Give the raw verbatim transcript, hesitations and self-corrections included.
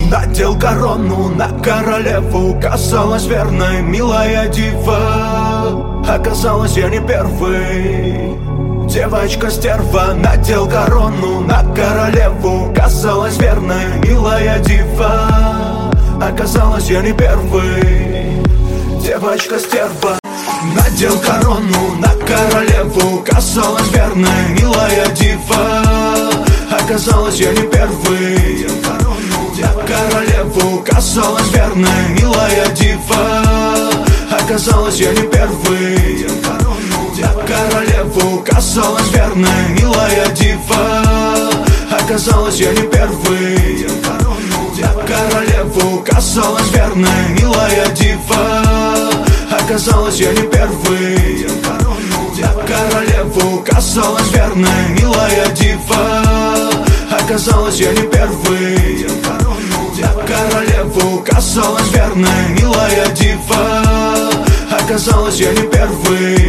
надел корону на королеву. Казалась верной, милая дива. Оказалось, я не первый. Девочка-стерва, надел корону на королеву. Казалась верной, милая дива. Оказалось, я не первый. Девочка-стерва, надел корону на королеву. Казалась верной, милая дива. Оказалось, я не первый. На королеву, казалась верной, милая дива. Оказалось, я не первый. На королеву, казалась верной, милая дива. Оказалось, я не первый. На королеву, казалась верной, милая дива. Оказалось, я не первый. На королеву, казалась верной, милая дива. Оказалось, я не первый. На королеву, казалась верной, милая дива. Оказалось, я не первый.